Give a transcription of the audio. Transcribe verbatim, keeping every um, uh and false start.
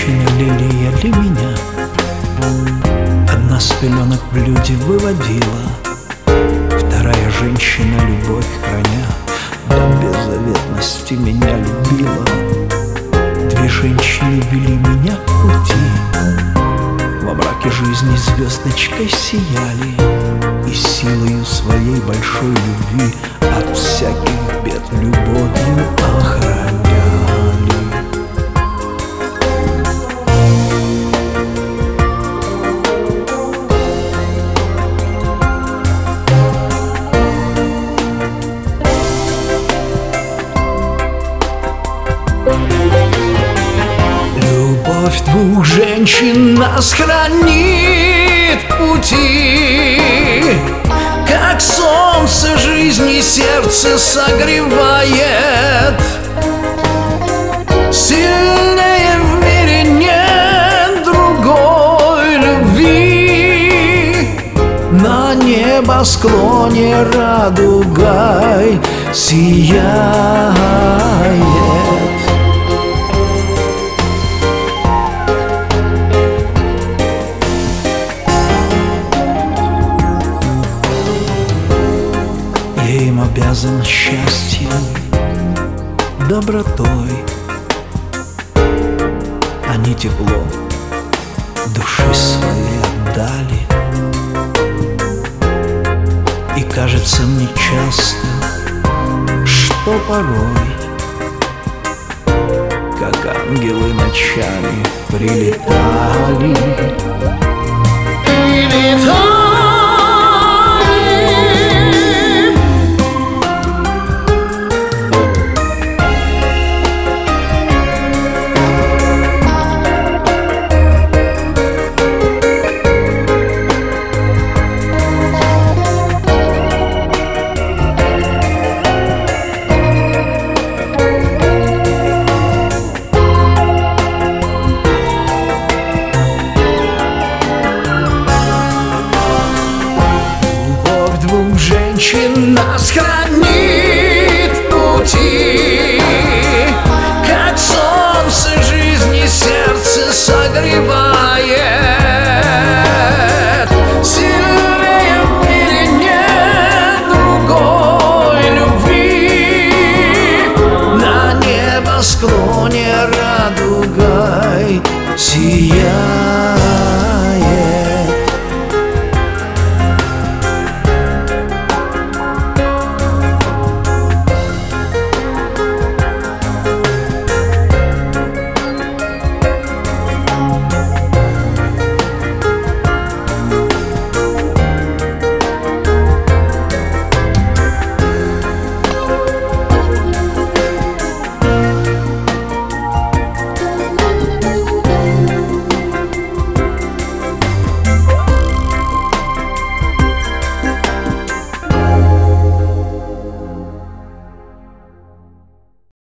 женщина лилия для меня. Одна с пеленок в люди выводила, вторая женщина любовь храня до беззаветности меня любила. Две женщины вели меня к пути, во мраке жизни звездочкой сияли и силою своей большой любви от всяких бед любовью охраняли. Любовь двух женщин нас хранит в пути, как солнце жизни сердце согревает. Сильнее в мире нет другой любви. На небосклоне радугой сияет. Я им обязан счастьем, добротой. Они тепло души своей отдали. И кажется мне часто, что порой, как ангелы ночами прилетали. Прилетали. Двух женщин нас хранит в пути, как солнце жизни сердце согревает. Сильнее в мире нет другой любви. На небосклоне радугой сияет.